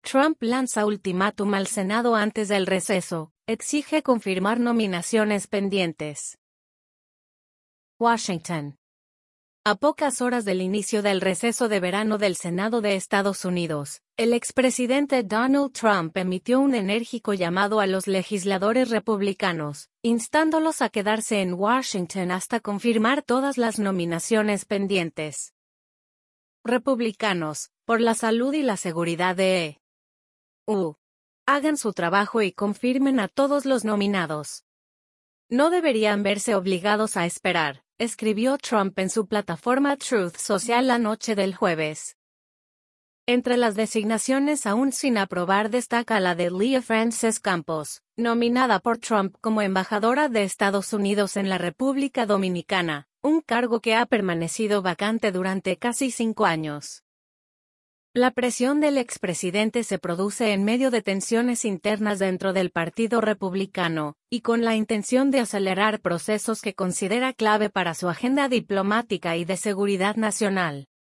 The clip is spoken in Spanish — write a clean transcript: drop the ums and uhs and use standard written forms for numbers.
Trump lanza ultimátum al Senado antes del receso, exige confirmar nominaciones pendientes. Washington. A pocas horas del inicio del receso de verano del Senado de Estados Unidos, el expresidente Donald Trump emitió un enérgico llamado a los legisladores republicanos, instándolos a quedarse en Washington hasta confirmar todas las nominaciones pendientes. Republicanos, por la salud y la seguridad de EU. Hagan su trabajo y confirmen a todos los nominados. No deberían verse obligados a esperar, escribió Trump en su plataforma Truth Social la noche del jueves. Entre las designaciones aún sin aprobar destaca la de Leah Frances Campos, nominada por Trump como embajadora de Estados Unidos en la República Dominicana, un cargo que ha permanecido vacante durante casi 5 años. La presión del expresidente se produce en medio de tensiones internas dentro del Partido Republicano, y con la intención de acelerar procesos que considera clave para su agenda diplomática y de seguridad nacional.